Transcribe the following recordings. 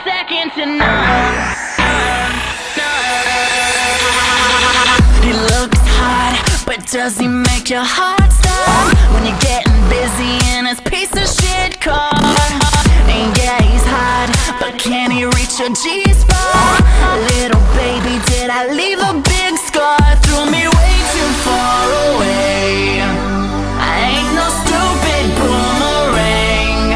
second to none. He looks hot, but does he make your heart stop when you're getting busy in his piece of shit car? And yeah, he's hot, but can he reach your G-spot? Little baby, did I leave a big scar? Threw me way too far away. I ain't no stupid boomerang.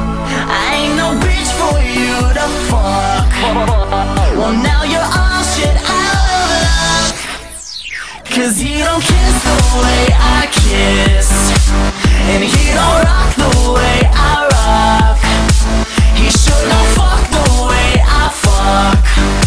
I ain't no bitch for you to fuck. Well, now you're all shit out of luck, 'cause he don't kiss the way I kiss, and he don't rock the way I rock. He sure don't fuck the way I fuck,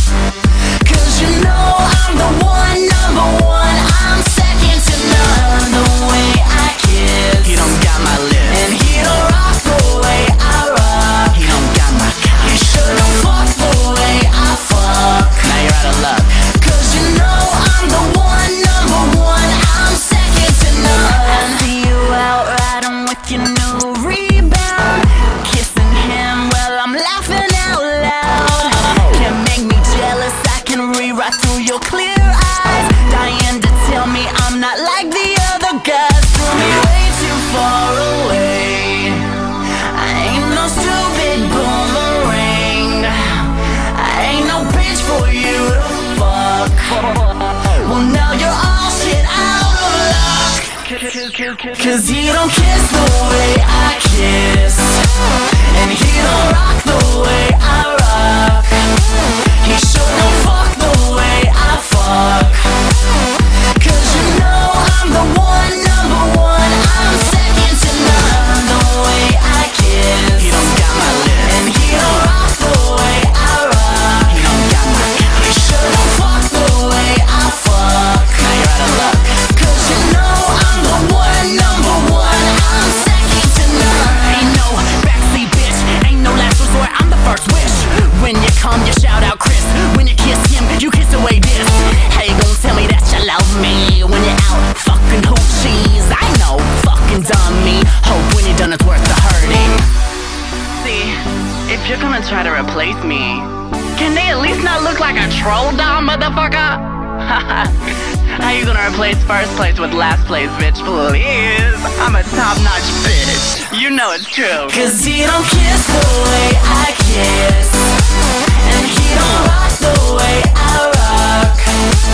'cause you know I'm the one, number one. I'm second to none. The way I kiss, he don't got my lips, and he don't rock the way I rock. He don't got my cock. He sure don't fuck the way I fuck. Now you're out of luck, 'cause you know I'm the one, number one. I'm second to none. I see you out riding with your new rebound, kissing him while I'm laughing out loud. Can't make me jealous, I can rewrite through your clear eyes, dying to tell me I'm not like the other guys. Threw me way too far away. I ain't no stupid boomerang. I ain't no bitch for you to fuck. Well, now you're all shit out of luck, 'cause he don't kiss the way I kiss, and he don't rock the way I rock. He sure don't fuck the way I fuck, 'cause you know I'm the one, number one. I'm second to none. The way I kiss, he don't got my lips, and he don't rock the way I rock. He don't got my cock. He sure don't fuck the way I fuck. Now you're out of luck, 'cause you know I'm the one, number one. I'm second to none. Ain't no backseat bitch, ain't no last resort. I'm the first wish. When you come, you shout out Chris. When you kiss him, you kiss away this. How you gonna tell me that you love me when you're out fucking hoochies? I know, fucking dummy. Hope when you're done it's worth the hurting. See, if you're gonna try to replace me, can they at least not look like a troll doll, motherfucker? How you gonna replace first place with last place, bitch? Please, I'm a top-notch bitch. You know it's true. 'Cause he don't kiss the way I kiss, and he don't rock the way I rock.